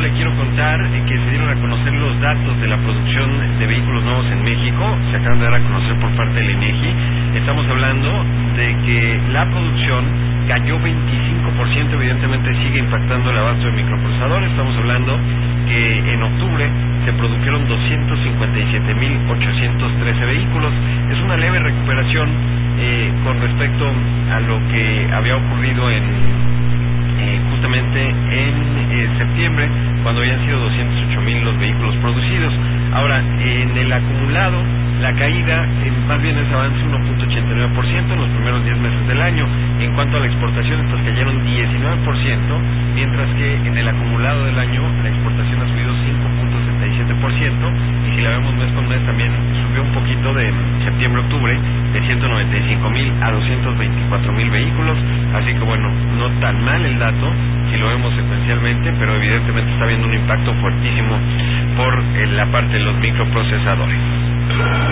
le quiero contar que se dieron a conocer los datos de la producción de vehículos nuevos en México. Se acaban de dar a conocer por parte del INEGI. Estamos hablando de que la producción cayó 25%, evidentemente sigue impactando el abasto de microprocesadores. Estamos hablando que en octubre se produjeron 257.813 vehículos. Es una leve recuperación con respecto a lo que había ocurrido justamente en septiembre, cuando habían sido 208.000 los vehículos producidos. Ahora, en el acumulado, la caída más bien es avance 1.89% en los primeros 10 meses del año. En cuanto a la exportación, estas cayeron 19%, mientras que en el acumulado del año la exportación ha subido 5.77%, y si la vemos mes con mes también subió un poquito de septiembre a octubre, de 195.000 a 224.000 vehículos. Así que bueno, no tan mal el dato si lo vemos secuencialmente, pero evidentemente está habiendo un impacto fuertísimo por la parte de los microprocesadores.